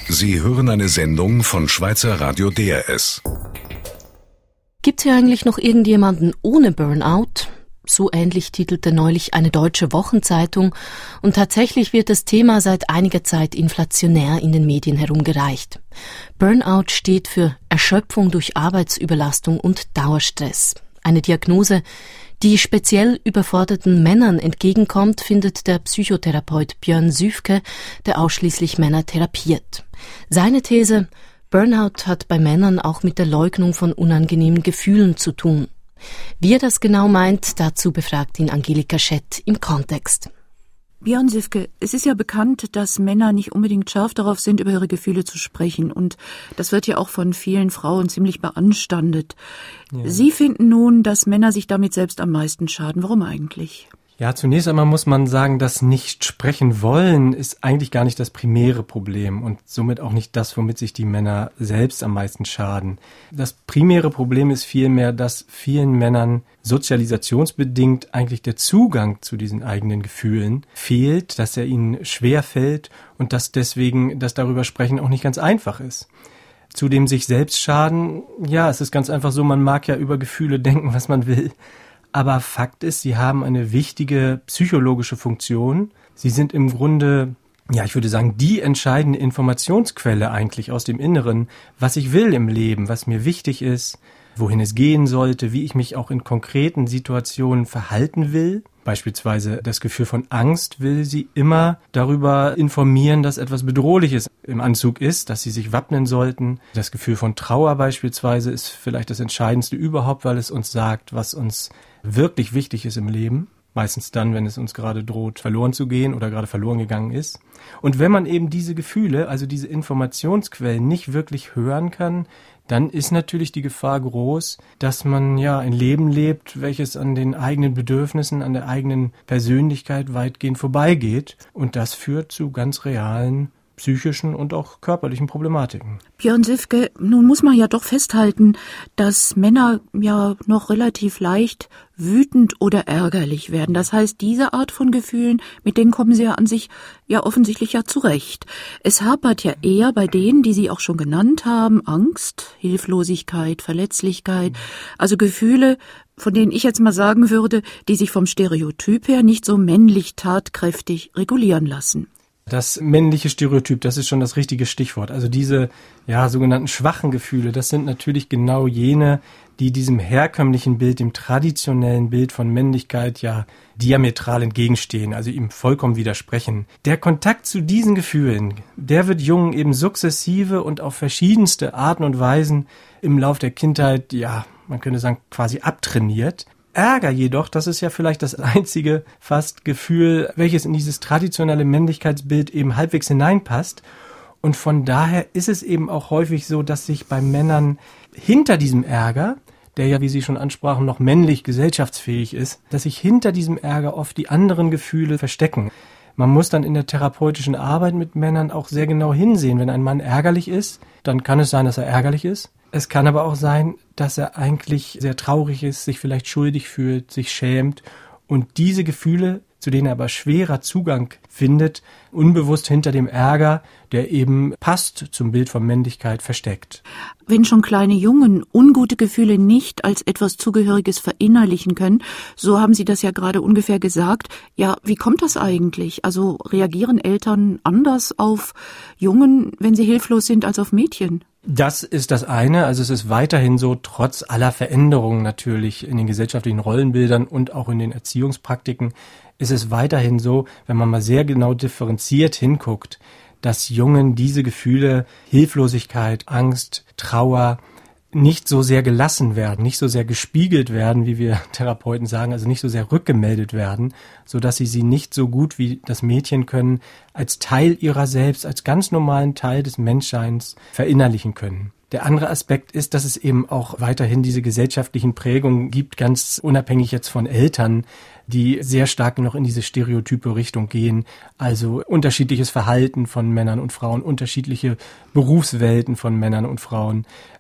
Sie hören eine Sendung von Schweizer Radio DRS. Gibt's hier eigentlich noch irgendjemanden ohne Burnout? So ähnlich titelte neulich eine deutsche Wochenzeitung, und tatsächlich wird das Thema seit einiger Zeit inflationär in den Medien herumgereicht. Burnout steht für Erschöpfung durch Arbeitsüberlastung und Dauerstress. Eine Diagnose, die speziell überforderten Männern entgegenkommt, findet der Psychotherapeut Björn Süfke, der ausschließlich Männer therapiert. Seine These: Burnout hat bei Männern auch mit der Leugnung von unangenehmen Gefühlen zu tun. Wie er das genau meint, dazu befragt ihn Angelika Schett im Kontext. Björn Süfke, es ist ja bekannt, dass Männer nicht unbedingt scharf darauf sind, über ihre Gefühle zu sprechen. Und das wird ja auch von vielen Frauen ziemlich beanstandet. Ja. Sie finden nun, dass Männer sich damit selbst am meisten schaden. Warum eigentlich? Ja, zunächst einmal muss man sagen, das nicht sprechen wollen ist eigentlich gar nicht das primäre Problem und somit auch nicht das, womit sich die Männer selbst am meisten schaden. Das primäre Problem ist vielmehr, dass vielen Männern sozialisationsbedingt eigentlich der Zugang zu diesen eigenen Gefühlen fehlt, dass er ihnen schwer fällt und dass deswegen das darüber sprechen auch nicht ganz einfach ist. Zudem sich selbst schaden, ja, es ist ganz einfach so, man mag ja über Gefühle denken, was man will. Aber Fakt ist, sie haben eine wichtige psychologische Funktion. Sie sind im Grunde, ja, ich würde sagen, die entscheidende Informationsquelle eigentlich aus dem Inneren, was ich will im Leben, was mir wichtig ist, wohin es gehen sollte, wie ich mich auch in konkreten Situationen verhalten will. Beispielsweise das Gefühl von Angst will sie immer darüber informieren, dass etwas Bedrohliches im Anzug ist, dass sie sich wappnen sollten. Das Gefühl von Trauer beispielsweise ist vielleicht das Entscheidendste überhaupt, weil es uns sagt, was uns wirklich wichtig ist im Leben. Meistens dann, wenn es uns gerade droht, verloren zu gehen oder gerade verloren gegangen ist. Und wenn man eben diese Gefühle, also diese Informationsquellen nicht wirklich hören kann, dann ist natürlich die Gefahr groß, dass man ja ein Leben lebt, welches an den eigenen Bedürfnissen, an der eigenen Persönlichkeit weitgehend vorbeigeht. Und das führt zu ganz realen psychischen und auch körperlichen Problematiken. Björn Süfke, nun muss man ja doch festhalten, dass Männer ja noch relativ leicht wütend oder ärgerlich werden. Das heißt, diese Art von Gefühlen, mit denen kommen sie ja an sich ja offensichtlich ja zurecht. Es hapert ja eher bei denen, die Sie auch schon genannt haben, Angst, Hilflosigkeit, Verletzlichkeit, also Gefühle, von denen ich jetzt mal sagen würde, die sich vom Stereotyp her nicht so männlich tatkräftig regulieren lassen. Das männliche Stereotyp, das ist schon das richtige Stichwort. Also diese sogenannten schwachen Gefühle, das sind natürlich genau jene, die diesem herkömmlichen Bild, dem traditionellen Bild von Männlichkeit diametral entgegenstehen, also ihm vollkommen widersprechen. Der Kontakt zu diesen Gefühlen, der wird Jungen eben sukzessive und auf verschiedenste Arten und Weisen im Lauf der Kindheit, man könnte sagen, quasi abtrainiert. Ärger jedoch, das ist ja vielleicht das einzige fast Gefühl, welches in dieses traditionelle Männlichkeitsbild eben halbwegs hineinpasst. Und von daher ist es eben auch häufig so, dass sich bei Männern hinter diesem Ärger, der ja, wie Sie schon ansprachen, noch männlich gesellschaftsfähig ist, dass sich hinter diesem Ärger oft die anderen Gefühle verstecken. Man muss dann in der therapeutischen Arbeit mit Männern auch sehr genau hinsehen. Wenn ein Mann ärgerlich ist, dann kann es sein, dass er ärgerlich ist. Es kann aber auch sein, dass er eigentlich sehr traurig ist, sich vielleicht schuldig fühlt, sich schämt und diese Gefühle, zu denen er aber schwerer Zugang findet, unbewusst hinter dem Ärger, der eben passt zum Bild von Männlichkeit, versteckt. Wenn schon kleine Jungen ungute Gefühle nicht als etwas Zugehöriges verinnerlichen können, so haben Sie das ja gerade ungefähr gesagt, wie kommt das eigentlich? Also reagieren Eltern anders auf Jungen, wenn sie hilflos sind, als auf Mädchen? Das ist das eine, also es ist weiterhin so, trotz aller Veränderungen natürlich in den gesellschaftlichen Rollenbildern und auch in den Erziehungspraktiken, ist es weiterhin so, wenn man mal sehr genau differenziert hinguckt, dass Jungen diese Gefühle, Hilflosigkeit, Angst, Trauer, nicht so sehr gelassen werden, nicht so sehr gespiegelt werden, wie wir Therapeuten sagen, also nicht so sehr rückgemeldet werden, so dass sie nicht so gut wie das Mädchen können, als Teil ihrer selbst, als ganz normalen Teil des Menschseins verinnerlichen können. Der andere Aspekt ist, dass es eben auch weiterhin diese gesellschaftlichen Prägungen gibt, ganz unabhängig jetzt von Eltern, die sehr stark noch in diese stereotype Richtung gehen. Also unterschiedliches Verhalten von Männern und Frauen, unterschiedliche Berufswelten von Männern und Frauen.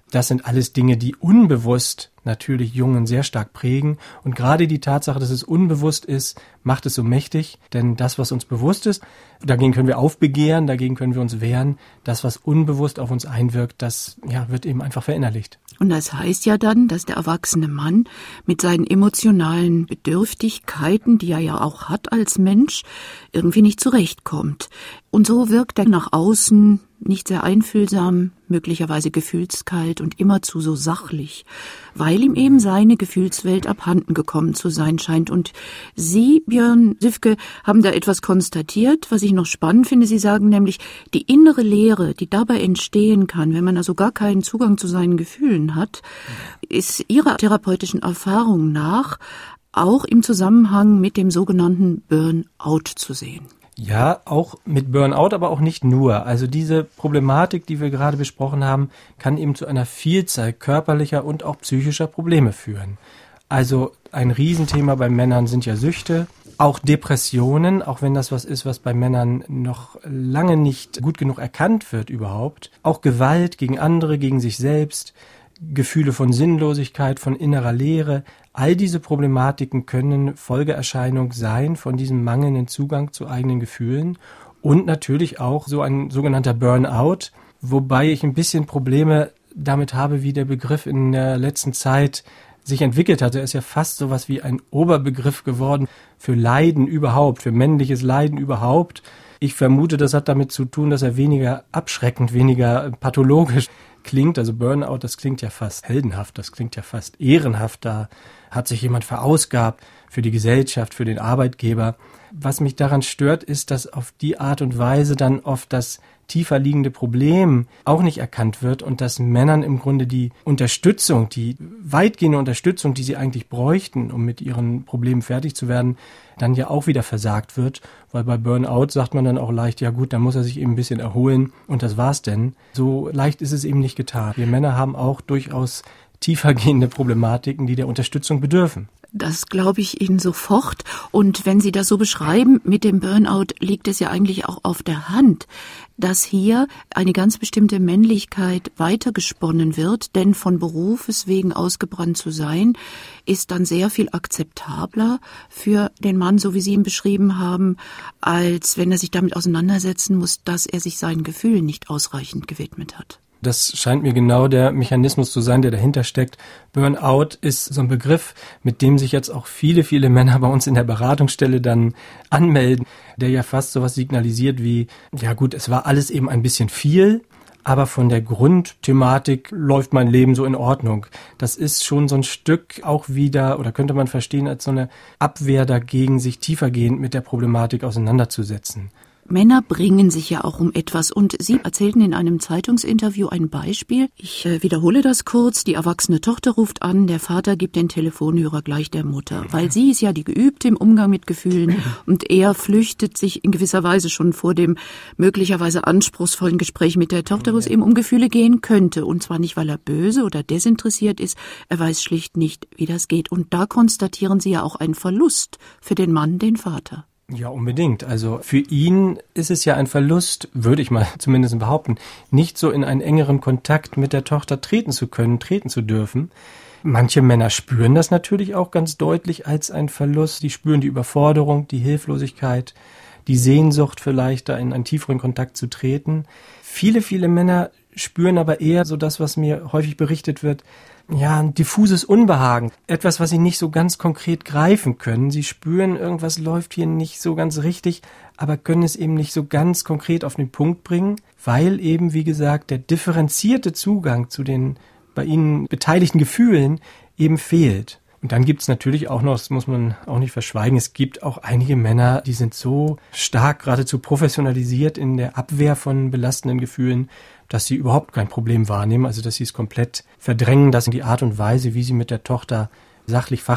Das sind alles Dinge, die unbewusst natürlich Jungen sehr stark prägen. Und gerade die Tatsache, dass es unbewusst ist, macht es so mächtig. Denn das, was uns bewusst ist, dagegen können wir aufbegehren, dagegen können wir uns wehren. Das, was unbewusst auf uns einwirkt, das wird eben einfach verinnerlicht. Und das heißt ja dann, dass der erwachsene Mann mit seinen emotionalen Bedürftigkeiten, die er ja auch hat als Mensch, irgendwie nicht zurechtkommt. Und so wirkt er nach außen nicht sehr einfühlsam, möglicherweise gefühlskalt und immerzu so sachlich, weil ihm eben seine Gefühlswelt abhanden gekommen zu sein scheint. Und Sie, Björn Süfke, haben da etwas konstatiert, was ich noch spannend finde. Sie sagen nämlich, die innere Leere, die dabei entstehen kann, wenn man also gar keinen Zugang zu seinen Gefühlen hat, ist Ihrer therapeutischen Erfahrung nach auch im Zusammenhang mit dem sogenannten Burnout zu sehen. Ja, auch mit Burnout, aber auch nicht nur. Also diese Problematik, die wir gerade besprochen haben, kann eben zu einer Vielzahl körperlicher und auch psychischer Probleme führen. Also ein Riesenthema bei Männern sind ja Süchte, auch Depressionen, auch wenn das was ist, was bei Männern noch lange nicht gut genug erkannt wird überhaupt. Auch Gewalt gegen andere, gegen sich selbst, Gefühle von Sinnlosigkeit, von innerer Leere. All diese Problematiken können Folgeerscheinung sein von diesem mangelnden Zugang zu eigenen Gefühlen und natürlich auch so ein sogenannter Burnout, wobei ich ein bisschen Probleme damit habe, wie der Begriff in der letzten Zeit sich entwickelt hat. Er ist ja fast sowas wie ein Oberbegriff geworden für Leiden überhaupt, für männliches Leiden überhaupt. Ich vermute, das hat damit zu tun, dass er weniger abschreckend, weniger pathologisch klingt. Also Burnout, das klingt ja fast heldenhaft, das klingt ja fast ehrenhaft. Da hat sich jemand verausgabt für die Gesellschaft, für den Arbeitgeber. Was mich daran stört, ist, dass auf die Art und Weise dann oft das tiefer liegende Problem auch nicht erkannt wird und dass Männern im Grunde die Unterstützung, die weitgehende Unterstützung, die sie eigentlich bräuchten, um mit ihren Problemen fertig zu werden, dann ja auch wieder versagt wird, weil bei Burnout sagt man dann auch leicht, ja gut, dann muss er sich eben ein bisschen erholen und das war's denn. So leicht ist es eben nicht getan. Wir Männer haben auch durchaus tiefergehende Problematiken, die der Unterstützung bedürfen. Das glaube ich Ihnen sofort. Und wenn Sie das so beschreiben mit dem Burnout, liegt es ja eigentlich auch auf der Hand, dass hier eine ganz bestimmte Männlichkeit weitergesponnen wird. Denn von Berufes wegen ausgebrannt zu sein, ist dann sehr viel akzeptabler für den Mann, so wie Sie ihn beschrieben haben, als wenn er sich damit auseinandersetzen muss, dass er sich seinen Gefühlen nicht ausreichend gewidmet hat. Das scheint mir genau der Mechanismus zu sein, der dahinter steckt. Burnout ist so ein Begriff, mit dem sich jetzt auch viele, viele Männer bei uns in der Beratungsstelle dann anmelden, der ja fast sowas signalisiert wie, ja gut, es war alles eben ein bisschen viel, aber von der Grundthematik läuft mein Leben so in Ordnung. Das ist schon so ein Stück auch wieder, oder könnte man verstehen, als so eine Abwehr dagegen, sich tiefergehend mit der Problematik auseinanderzusetzen. Männer bringen sich ja auch um etwas und Sie erzählten in einem Zeitungsinterview ein Beispiel. Ich wiederhole das kurz. Die erwachsene Tochter ruft an, der Vater gibt den Telefonhörer gleich der Mutter, weil sie ist ja die Geübte im Umgang mit Gefühlen und er flüchtet sich in gewisser Weise schon vor dem möglicherweise anspruchsvollen Gespräch mit der Tochter, wo es eben um Gefühle gehen könnte. Und zwar nicht, weil er böse oder desinteressiert ist, er weiß schlicht nicht, wie das geht. Und da konstatieren Sie ja auch einen Verlust für den Mann, den Vater. Ja, unbedingt. Also für ihn ist es ja ein Verlust, würde ich mal zumindest behaupten, nicht so in einen engeren Kontakt mit der Tochter treten zu können, treten zu dürfen. Manche Männer spüren das natürlich auch ganz deutlich als ein Verlust. Die spüren die Überforderung, die Hilflosigkeit, die Sehnsucht vielleicht, da in einen tieferen Kontakt zu treten. Viele, viele Männer spüren aber eher so das, was mir häufig berichtet wird, ja, ein diffuses Unbehagen. Etwas, was sie nicht so ganz konkret greifen können. Sie spüren, irgendwas läuft hier nicht so ganz richtig, aber können es eben nicht so ganz konkret auf den Punkt bringen, weil eben, wie gesagt, der differenzierte Zugang zu den bei ihnen beteiligten Gefühlen eben fehlt. Und dann gibt's natürlich auch noch, das muss man auch nicht verschweigen, es gibt auch einige Männer, die sind so stark geradezu professionalisiert in der Abwehr von belastenden Gefühlen, dass sie überhaupt kein Problem wahrnehmen, also dass sie es komplett verdrängen, dass die Art und Weise, wie sie mit der Tochter sachlich, fachlich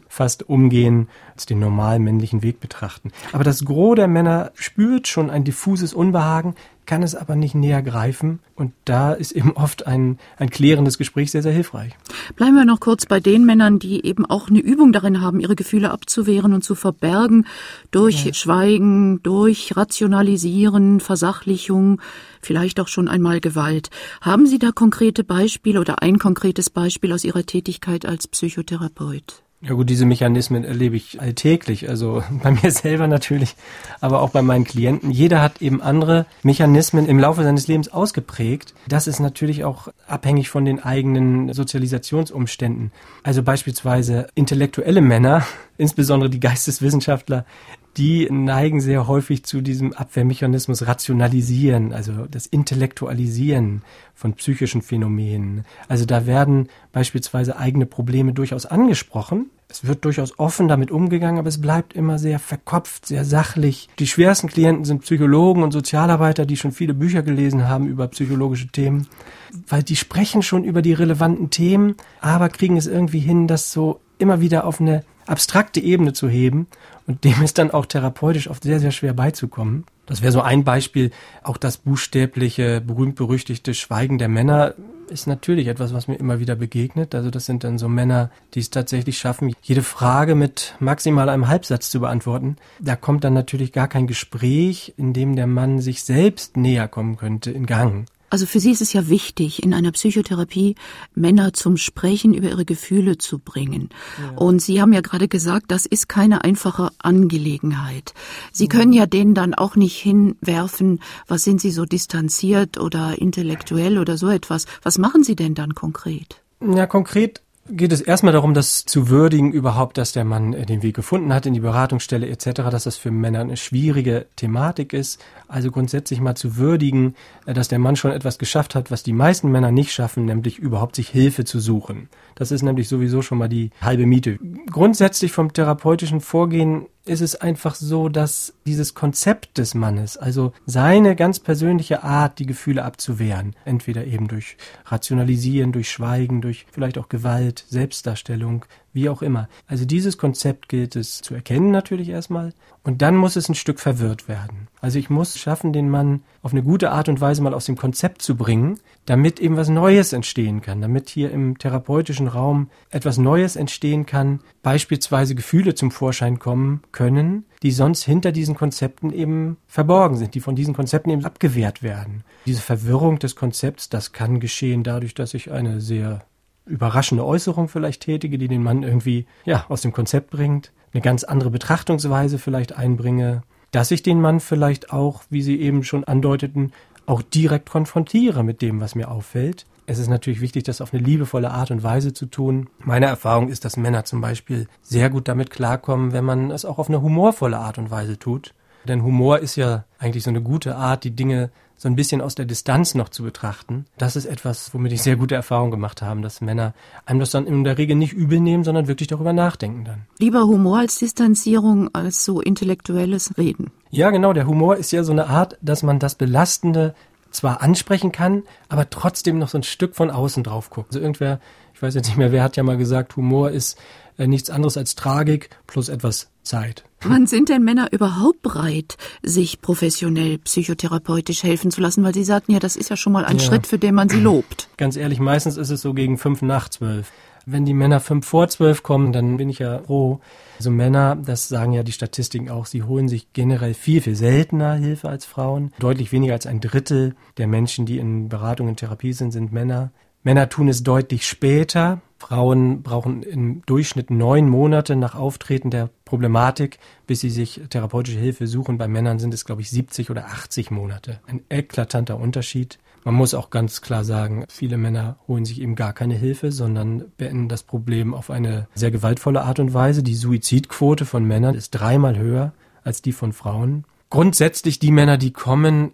fast umgehen, als den normalen männlichen Weg betrachten. Aber das Gros der Männer spürt schon ein diffuses Unbehagen, kann es aber nicht näher greifen. Und da ist eben oft ein klärendes Gespräch sehr, sehr hilfreich. Bleiben wir noch kurz bei den Männern, die eben auch eine Übung darin haben, ihre Gefühle abzuwehren und zu verbergen durch Schweigen, durch Rationalisieren, Versachlichung, vielleicht auch schon einmal Gewalt. Haben Sie da konkrete Beispiele oder ein konkretes Beispiel aus Ihrer Tätigkeit als Psychotherapeut? Ja gut, diese Mechanismen erlebe ich alltäglich, also bei mir selber natürlich, aber auch bei meinen Klienten. Jeder hat eben andere Mechanismen im Laufe seines Lebens ausgeprägt. Das ist natürlich auch abhängig von den eigenen Sozialisationsumständen. Also beispielsweise intellektuelle Männer, insbesondere die Geisteswissenschaftler, die neigen sehr häufig zu diesem Abwehrmechanismus Rationalisieren, also das Intellektualisieren von psychischen Phänomenen. Also da werden beispielsweise eigene Probleme durchaus angesprochen. Es wird durchaus offen damit umgegangen, aber es bleibt immer sehr verkopft, sehr sachlich. Die schwersten Klienten sind Psychologen und Sozialarbeiter, die schon viele Bücher gelesen haben über psychologische Themen, weil die sprechen schon über die relevanten Themen, aber kriegen es irgendwie hin, das so immer wieder auf eine abstrakte Ebene zu heben, und dem ist dann auch therapeutisch oft sehr, sehr schwer beizukommen. Das wäre so ein Beispiel. Auch das buchstäbliche, berühmt-berüchtigte Schweigen der Männer ist natürlich etwas, was mir immer wieder begegnet. Also das sind dann so Männer, die es tatsächlich schaffen, jede Frage mit maximal einem Halbsatz zu beantworten. Da kommt dann natürlich gar kein Gespräch, in dem der Mann sich selbst näher kommen könnte, in Gang. Also für Sie ist es ja wichtig, in einer Psychotherapie Männer zum Sprechen über ihre Gefühle zu bringen. Ja. Und Sie haben ja gerade gesagt, das ist keine einfache Angelegenheit. Sie können ja denen dann auch nicht hinwerfen, was sind Sie so distanziert oder intellektuell oder so etwas. Was machen Sie denn dann konkret? Ja, konkret geht es erstmal darum, das zu würdigen überhaupt, dass der Mann den Weg gefunden hat in die Beratungsstelle etc., dass das für Männer eine schwierige Thematik ist. Also grundsätzlich mal zu würdigen, dass der Mann schon etwas geschafft hat, was die meisten Männer nicht schaffen, nämlich überhaupt sich Hilfe zu suchen. Das ist nämlich sowieso schon mal die halbe Miete. Grundsätzlich vom therapeutischen Vorgehen ist es einfach so, dass dieses Konzept des Mannes, also seine ganz persönliche Art, die Gefühle abzuwehren, entweder eben durch Rationalisieren, durch Schweigen, durch vielleicht auch Gewalt, Selbstdarstellung, wie auch immer. Also dieses Konzept gilt es zu erkennen natürlich erstmal, und dann muss es ein Stück verwirrt werden. Also ich muss schaffen, den Mann auf eine gute Art und Weise mal aus dem Konzept zu bringen, damit eben was Neues entstehen kann, damit hier im therapeutischen Raum etwas Neues entstehen kann, beispielsweise Gefühle zum Vorschein kommen können, die sonst hinter diesen Konzepten eben verborgen sind, die von diesen Konzepten eben abgewehrt werden. Diese Verwirrung des Konzepts, das kann geschehen dadurch, dass ich eine sehr überraschende Äußerung vielleicht tätige, die den Mann irgendwie aus dem Konzept bringt, eine ganz andere Betrachtungsweise vielleicht einbringe, dass ich den Mann vielleicht auch, wie Sie eben schon andeuteten, auch direkt konfrontiere mit dem, was mir auffällt. Es ist natürlich wichtig, das auf eine liebevolle Art und Weise zu tun. Meine Erfahrung ist, dass Männer zum Beispiel sehr gut damit klarkommen, wenn man es auch auf eine humorvolle Art und Weise tut. Denn Humor ist ja eigentlich so eine gute Art, die Dinge so ein bisschen aus der Distanz noch zu betrachten. Das ist etwas, womit ich sehr gute Erfahrungen gemacht habe, dass Männer einem das dann in der Regel nicht übel nehmen, sondern wirklich darüber nachdenken dann. Lieber Humor als Distanzierung, als so intellektuelles Reden. Ja, genau. Der Humor ist ja so eine Art, dass man das Belastende zwar ansprechen kann, aber trotzdem noch so ein Stück von außen drauf guckt. Also irgendwer, ich weiß jetzt nicht mehr, wer hat ja mal gesagt, Humor ist nichts anderes als Tragik plus etwas Zeit. Wann sind denn Männer überhaupt bereit, sich professionell psychotherapeutisch helfen zu lassen? Weil Sie sagten ja, das ist ja schon mal ein Schritt, für den man sie lobt. Ganz ehrlich, meistens ist es so gegen 5 nach 12. Wenn die Männer 5 vor 12 kommen, dann bin ich ja froh. Also Männer, das sagen ja die Statistiken auch, sie holen sich generell viel, viel seltener Hilfe als Frauen. Deutlich weniger als 1/3 der Menschen, die in Beratung und Therapie sind Männer. Männer tun es deutlich später. Frauen brauchen im Durchschnitt 9 Monate nach Auftreten der Problematik, bis sie sich therapeutische Hilfe suchen. Bei Männern sind es, glaube ich, 70 oder 80 Monate. Ein eklatanter Unterschied. Man muss auch ganz klar sagen, viele Männer holen sich eben gar keine Hilfe, sondern beenden das Problem auf eine sehr gewaltvolle Art und Weise. Die Suizidquote von Männern ist 3-mal höher als die von Frauen. Grundsätzlich die Männer, die kommen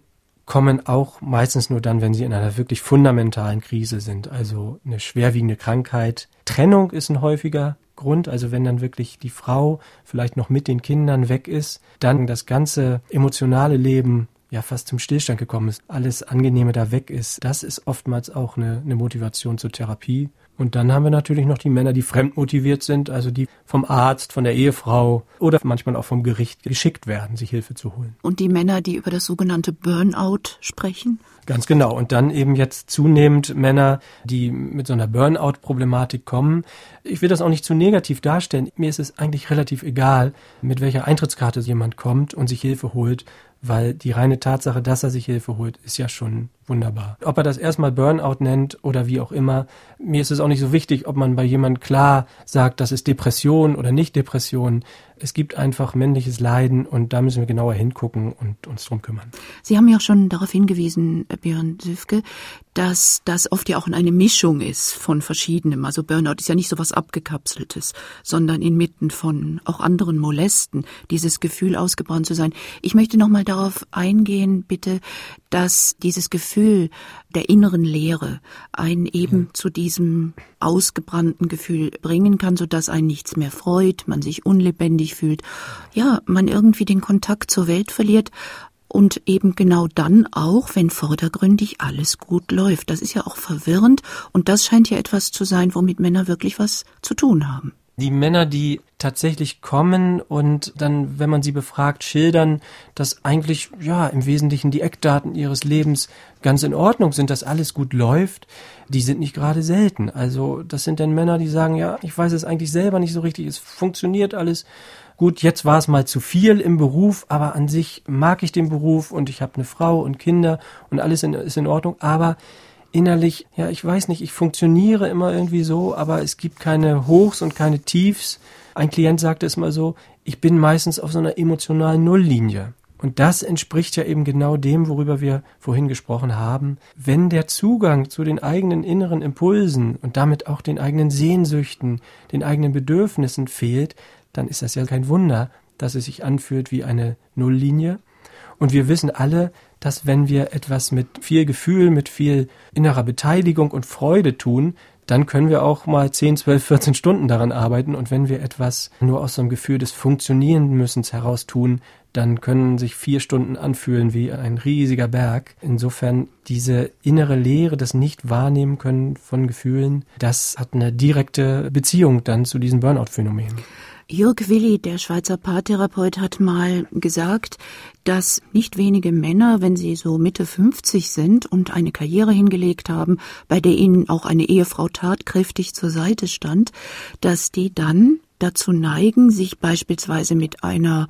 auch meistens nur dann, wenn sie in einer wirklich fundamentalen Krise sind, also eine schwerwiegende Krankheit. Trennung ist ein häufiger Grund, also wenn dann wirklich die Frau vielleicht noch mit den Kindern weg ist, dann das ganze emotionale Leben ja fast zum Stillstand gekommen ist, alles Angenehme da weg ist. Das ist oftmals auch eine Motivation zur Therapie. Und dann haben wir natürlich noch die Männer, die fremdmotiviert sind, also die vom Arzt, von der Ehefrau oder manchmal auch vom Gericht geschickt werden, sich Hilfe zu holen. Und die Männer, die über das sogenannte Burnout sprechen? Ganz genau. Und dann eben jetzt zunehmend Männer, die mit so einer Burnout-Problematik kommen. Ich will das auch nicht zu negativ darstellen. Mir ist es eigentlich relativ egal, mit welcher Eintrittskarte jemand kommt und sich Hilfe holt, weil die reine Tatsache, dass er sich Hilfe holt, ist ja schon wunderbar. Ob er das erstmal Burnout nennt oder wie auch immer, mir ist es auch nicht so wichtig, ob man bei jemandem klar sagt, das ist Depression oder nicht Depression. Es gibt einfach männliches Leiden und da müssen wir genauer hingucken und uns drum kümmern. Sie haben ja auch schon darauf hingewiesen, Björn Süfke, dass das oft ja auch eine Mischung ist von verschiedenem. Also Burnout ist ja nicht so was Abgekapseltes, sondern inmitten von auch anderen Molesten, dieses Gefühl ausgebrannt zu sein. Ich möchte nochmal darauf eingehen, bitte, dass dieses Gefühl der inneren Leere einen eben zu diesem ausgebrannten Gefühl bringen kann, sodass einen nichts mehr freut, man sich unlebendig fühlt, ja, man irgendwie den Kontakt zur Welt verliert und eben genau dann auch, wenn vordergründig alles gut läuft. Das ist ja auch verwirrend und das scheint ja etwas zu sein, womit Männer wirklich was zu tun haben. Die Männer, die tatsächlich kommen und dann, wenn man sie befragt, schildern, dass eigentlich ja im Wesentlichen die Eckdaten ihres Lebens ganz in Ordnung sind, dass alles gut läuft, die sind nicht gerade selten. Also das sind dann Männer, die sagen, ja, ich weiß es eigentlich selber nicht so richtig, es funktioniert alles gut, jetzt war es mal zu viel im Beruf, aber an sich mag ich den Beruf und ich habe eine Frau und Kinder und alles ist in Ordnung, aber innerlich, ja, ich weiß nicht, ich funktioniere immer irgendwie so, aber es gibt keine Hochs und keine Tiefs. Ein Klient sagte es mal so, ich bin meistens auf so einer emotionalen Nulllinie. Und das entspricht ja eben genau dem, worüber wir vorhin gesprochen haben. Wenn der Zugang zu den eigenen inneren Impulsen und damit auch den eigenen Sehnsüchten, den eigenen Bedürfnissen fehlt, dann ist das ja kein Wunder, dass es sich anfühlt wie eine Nulllinie. Und wir wissen alle, dass wenn wir etwas mit viel Gefühl, mit viel innerer Beteiligung und Freude tun, dann können wir auch mal 10, 12, 14 Stunden daran arbeiten. Und wenn wir etwas nur aus so einem Gefühl des Funktionieren-Müssens heraus tun, dann können sich 4 Stunden anfühlen wie ein riesiger Berg. Insofern diese innere Leere, das Nicht-Wahrnehmen können von Gefühlen, das hat eine direkte Beziehung dann zu diesem Burnout-Phänomen. Jörg Willi, der Schweizer Paartherapeut, hat mal gesagt, dass nicht wenige Männer, wenn sie so Mitte 50 sind und eine Karriere hingelegt haben, bei der ihnen auch eine Ehefrau tatkräftig zur Seite stand, dass die dann dazu neigen, sich beispielsweise mit einer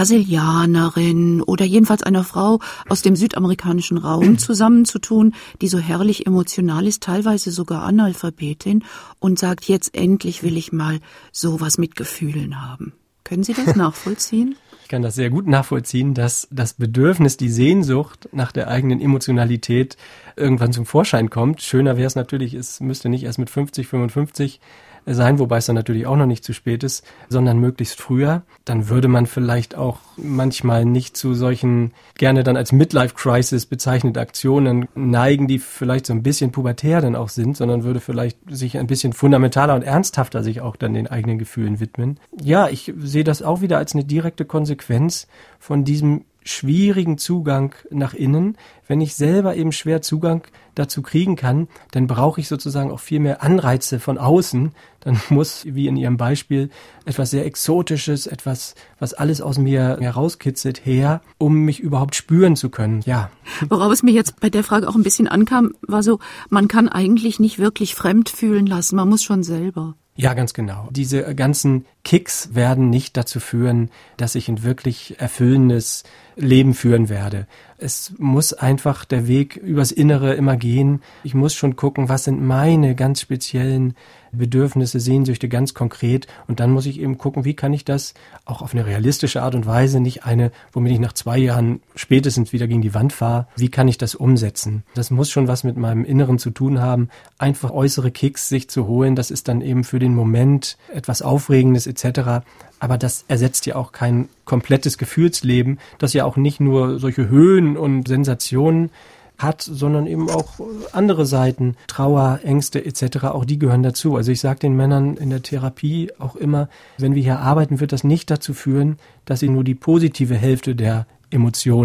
Brasilianerin oder jedenfalls einer Frau aus dem südamerikanischen Raum zusammenzutun, die so herrlich emotional ist, teilweise sogar Analphabetin, und sagt, jetzt endlich will ich mal sowas mit Gefühlen haben. Können Sie das nachvollziehen? Ich kann das sehr gut nachvollziehen, dass das Bedürfnis, die Sehnsucht nach der eigenen Emotionalität irgendwann zum Vorschein kommt. Schöner wäre es natürlich, es müsste nicht erst mit 50, 55 sein, wobei es dann natürlich auch noch nicht zu spät ist, sondern möglichst früher. Dann würde man vielleicht auch manchmal nicht zu solchen gerne dann als Midlife-Crisis bezeichneten Aktionen neigen, die vielleicht so ein bisschen pubertär dann auch sind, sondern würde vielleicht sich ein bisschen fundamentaler und ernsthafter sich auch dann den eigenen Gefühlen widmen. Ja, ich sehe das auch wieder als eine direkte Konsequenz von diesem schwierigen Zugang nach innen. Wenn ich selber eben schwer Zugang dazu kriegen kann, dann brauche ich sozusagen auch viel mehr Anreize von außen. Dann muss, wie in Ihrem Beispiel, etwas sehr Exotisches, etwas, was alles aus mir herauskitzelt, her, um mich überhaupt spüren zu können. Ja. Worauf es mir jetzt bei der Frage auch ein bisschen ankam, war so, man kann eigentlich nicht wirklich fremd fühlen lassen, man muss schon selber. Ja, ganz genau. Diese ganzen Kicks werden nicht dazu führen, dass ich ein wirklich erfüllendes Leben führen werde. Es muss einfach der Weg übers Innere immer gehen. Ich muss schon gucken, was sind meine ganz speziellen Bedürfnisse, Sehnsüchte ganz konkret. Und dann muss ich eben gucken, wie kann ich das auch auf eine realistische Art und Weise, nicht eine, womit ich nach 2 Jahren spätestens wieder gegen die Wand fahre, wie kann ich das umsetzen? Das muss schon was mit meinem Inneren zu tun haben. Einfach äußere Kicks sich zu holen, das ist dann eben für den Moment etwas Aufregendes etc., aber das ersetzt ja auch kein komplettes Gefühlsleben, das ja auch nicht nur solche Höhen und Sensationen hat, sondern eben auch andere Seiten, Trauer, Ängste etc., auch die gehören dazu. Also ich sage den Männern in der Therapie auch immer, wenn wir hier arbeiten, wird das nicht dazu führen, dass sie nur die positive Hälfte der Emotionen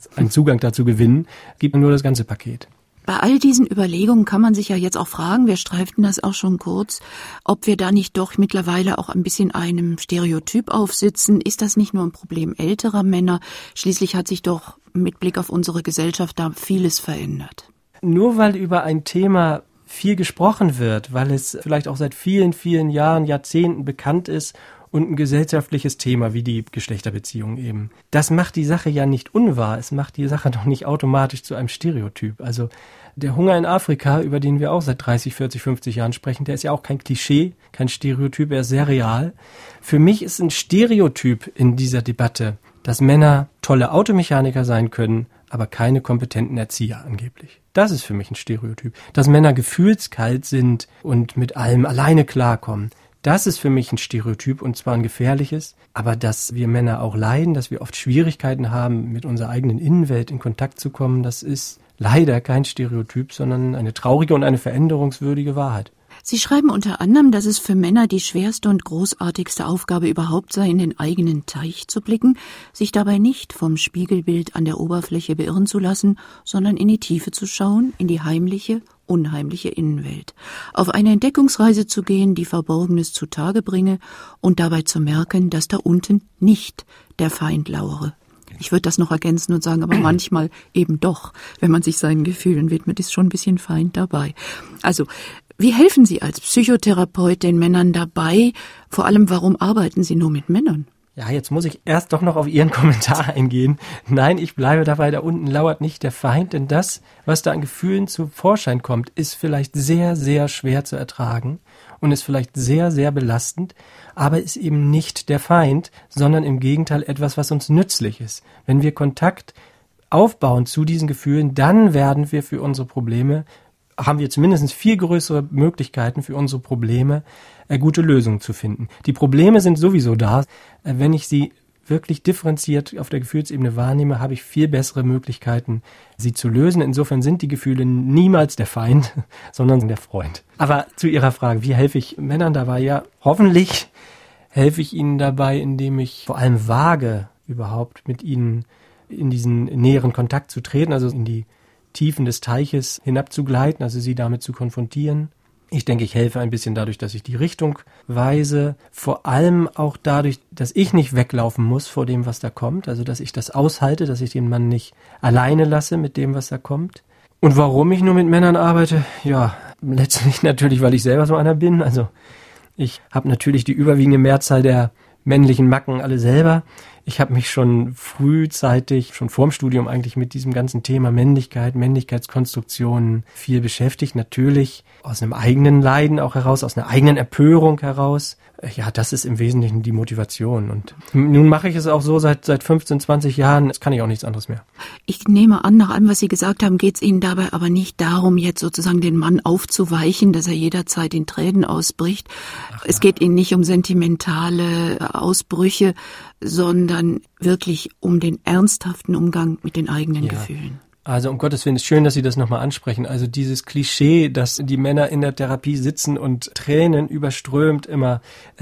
einen Zugang dazu gewinnen, gibt nur das ganze Paket. Bei all diesen Überlegungen kann man sich ja jetzt auch fragen, wir streiften das auch schon kurz, ob wir da nicht doch mittlerweile auch ein bisschen einem Stereotyp aufsitzen. Ist das nicht nur ein Problem älterer Männer? Schließlich hat sich doch mit Blick auf unsere Gesellschaft da vieles verändert. Nur weil über ein Thema viel gesprochen wird, weil es vielleicht auch seit vielen, vielen Jahren, Jahrzehnten bekannt ist und ein gesellschaftliches Thema wie die Geschlechterbeziehung eben. Das macht die Sache ja nicht unwahr. Es macht die Sache doch nicht automatisch zu einem Stereotyp. Also der Hunger in Afrika, über den wir auch seit 30, 40, 50 Jahren sprechen, der ist ja auch kein Klischee, kein Stereotyp, er ist sehr real. Für mich ist ein Stereotyp in dieser Debatte, dass Männer tolle Automechaniker sein können, aber keine kompetenten Erzieher angeblich. Das ist für mich ein Stereotyp. Dass Männer gefühlskalt sind und mit allem alleine klarkommen. Das ist für mich ein Stereotyp, und zwar ein gefährliches. Aber dass wir Männer auch leiden, dass wir oft Schwierigkeiten haben, mit unserer eigenen Innenwelt in Kontakt zu kommen, das ist leider kein Stereotyp, sondern eine traurige und eine veränderungswürdige Wahrheit. Sie schreiben unter anderem, dass es für Männer die schwerste und großartigste Aufgabe überhaupt sei, in den eigenen Teich zu blicken, sich dabei nicht vom Spiegelbild an der Oberfläche beirren zu lassen, sondern in die Tiefe zu schauen, in die heimliche, unheimliche Innenwelt. Auf eine Entdeckungsreise zu gehen, die Verborgenes zutage bringe und dabei zu merken, dass da unten nicht der Feind lauere. Ich würde das noch ergänzen und sagen, aber manchmal eben doch, wenn man sich seinen Gefühlen widmet, ist schon ein bisschen Feind dabei. Also, wie helfen Sie als Psychotherapeut den Männern dabei? Vor allem, warum arbeiten Sie nur mit Männern? Ja, jetzt muss ich erst doch noch auf Ihren Kommentar eingehen. Nein, ich bleibe dabei, da unten lauert nicht der Feind, denn das, was da an Gefühlen zu Vorschein kommt, ist vielleicht sehr, sehr schwer zu ertragen und ist vielleicht sehr, sehr belastend, aber ist eben nicht der Feind, sondern im Gegenteil etwas, was uns nützlich ist. Wenn wir Kontakt aufbauen zu diesen Gefühlen, dann werden wir für unsere Probleme, haben wir zumindest viel größere Möglichkeiten für unsere Probleme, gute Lösungen zu finden. Die Probleme sind sowieso da. Wenn ich sie wirklich differenziert auf der Gefühlsebene wahrnehme, habe ich viel bessere Möglichkeiten, sie zu lösen. Insofern sind die Gefühle niemals der Feind, sondern der Freund. Aber zu Ihrer Frage, wie helfe ich Männern dabei? Ja, hoffentlich helfe ich ihnen dabei, indem ich vor allem wage, überhaupt mit ihnen in diesen näheren Kontakt zu treten, also in die Tiefen des Teiches hinabzugleiten, also sie damit zu konfrontieren. Ich denke, ich helfe ein bisschen dadurch, dass ich die Richtung weise, vor allem auch dadurch, dass ich nicht weglaufen muss vor dem, was da kommt, also dass ich das aushalte, dass ich den Mann nicht alleine lasse mit dem, was da kommt. Und warum ich nur mit Männern arbeite? Ja, letztlich natürlich, weil ich selber so einer bin, also ich habe natürlich die überwiegende Mehrzahl der männlichen Macken alle selber. Ich habe mich schon frühzeitig, schon vorm Studium eigentlich mit diesem ganzen Thema Männlichkeit, Männlichkeitskonstruktionen viel beschäftigt. Natürlich aus einem eigenen Leiden auch heraus, aus einer eigenen Empörung heraus. Ja, das ist im Wesentlichen die Motivation. Und nun mache ich es auch so seit 15, 20 Jahren. Jetzt kann ich auch nichts anderes mehr. Ich nehme an, nach allem, was Sie gesagt haben, geht es Ihnen dabei aber nicht darum, jetzt sozusagen den Mann aufzuweichen, dass er jederzeit in Tränen ausbricht. Es geht Ihnen nicht um sentimentale Ausbrüche, sondern wirklich um den ernsthaften Umgang mit den eigenen Gefühlen. Also um Gottes Willen, ist schön, dass Sie das nochmal ansprechen. Also dieses Klischee, dass die Männer in der Therapie sitzen und Tränen überströmt immer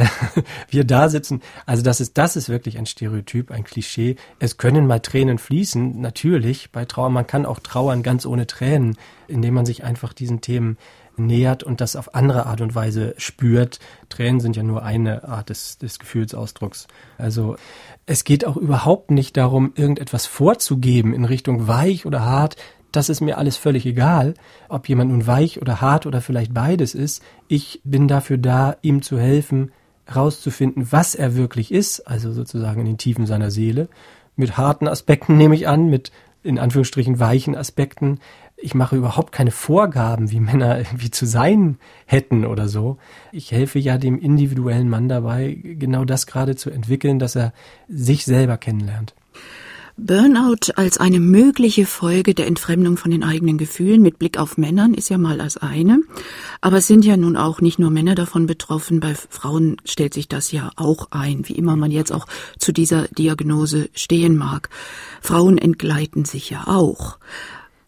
wir da sitzen. Also das ist wirklich ein Stereotyp, ein Klischee. Es können mal Tränen fließen, natürlich bei Trauer. Man kann auch trauern ganz ohne Tränen, indem man sich einfach diesen Themen nähert und das auf andere Art und Weise spürt. Tränen sind ja nur eine Art des Gefühlsausdrucks. Also es geht auch überhaupt nicht darum, irgendetwas vorzugeben in Richtung weich oder hart. Das ist mir alles völlig egal, ob jemand nun weich oder hart oder vielleicht beides ist. Ich bin dafür da, ihm zu helfen, herauszufinden, was er wirklich ist, also sozusagen in den Tiefen seiner Seele. Mit harten Aspekten nehme ich an, mit in Anführungsstrichen weichen Aspekten. Ich mache überhaupt keine Vorgaben, wie Männer irgendwie zu sein hätten oder so. Ich helfe ja dem individuellen Mann dabei, genau das gerade zu entwickeln, dass er sich selber kennenlernt. Burnout als eine mögliche Folge der Entfremdung von den eigenen Gefühlen mit Blick auf Männern ist ja mal das eine. Aber es sind ja nun auch nicht nur Männer davon betroffen. Bei Frauen stellt sich das ja auch ein, wie immer man jetzt auch zu dieser Diagnose stehen mag. Frauen entgleiten sich ja auch.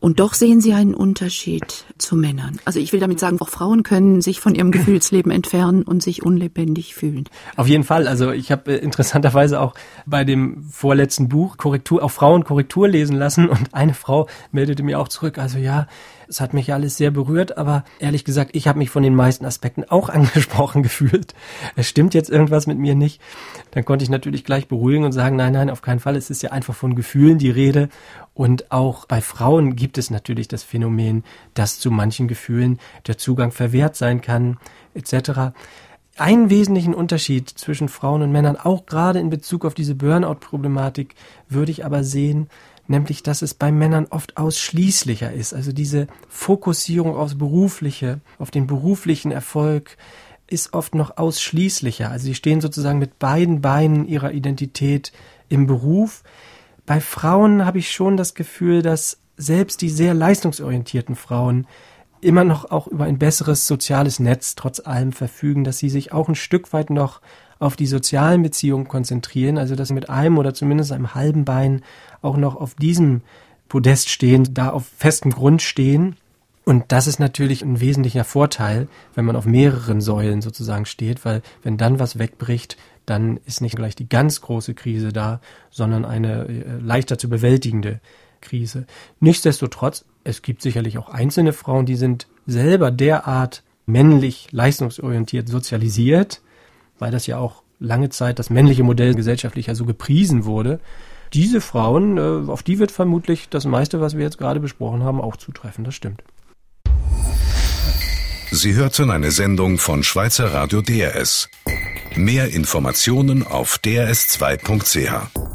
Und doch sehen Sie einen Unterschied zu Männern. Also ich will damit sagen, auch Frauen können sich von ihrem Gefühlsleben entfernen und sich unlebendig fühlen. Auf jeden Fall. Also ich habe interessanterweise auch bei dem vorletzten Buch auch Frauen Korrektur lesen lassen und eine Frau meldete mir auch zurück, also ja, es hat mich alles sehr berührt, aber ehrlich gesagt, ich habe mich von den meisten Aspekten auch angesprochen gefühlt. Es stimmt jetzt irgendwas mit mir nicht. Dann konnte ich natürlich gleich beruhigen und sagen, nein, auf keinen Fall. Es ist ja einfach von Gefühlen die Rede. Und auch bei Frauen gibt es natürlich das Phänomen, dass zu manchen Gefühlen der Zugang verwehrt sein kann, etc. Einen wesentlichen Unterschied zwischen Frauen und Männern, auch gerade in Bezug auf diese Burnout-Problematik, würde ich aber sehen, nämlich, dass es bei Männern oft ausschließlicher ist. Also diese Fokussierung aufs Berufliche, auf den beruflichen Erfolg ist oft noch ausschließlicher. Also sie stehen sozusagen mit beiden Beinen ihrer Identität im Beruf. Bei Frauen habe ich schon das Gefühl, dass selbst die sehr leistungsorientierten Frauen immer noch auch über ein besseres soziales Netz trotz allem verfügen, dass sie sich auch ein Stück weit noch auf die sozialen Beziehungen konzentrieren, also dass sie mit einem oder zumindest einem halben Bein auch noch auf diesem Podest stehen, da auf festem Grund stehen. Und das ist natürlich ein wesentlicher Vorteil, wenn man auf mehreren Säulen sozusagen steht, weil wenn dann was wegbricht, dann ist nicht gleich die ganz große Krise da, sondern eine leichter zu bewältigende Krise. Nichtsdestotrotz, es gibt sicherlich auch einzelne Frauen, die sind selber derart männlich leistungsorientiert sozialisiert, weil das ja auch lange Zeit das männliche Modell gesellschaftlich ja so gepriesen wurde. Diese Frauen, auf die wird vermutlich das meiste, was wir jetzt gerade besprochen haben, auch zutreffen. Das stimmt. Sie hörten eine Sendung von Schweizer Radio DRS. Mehr Informationen auf drs2.ch.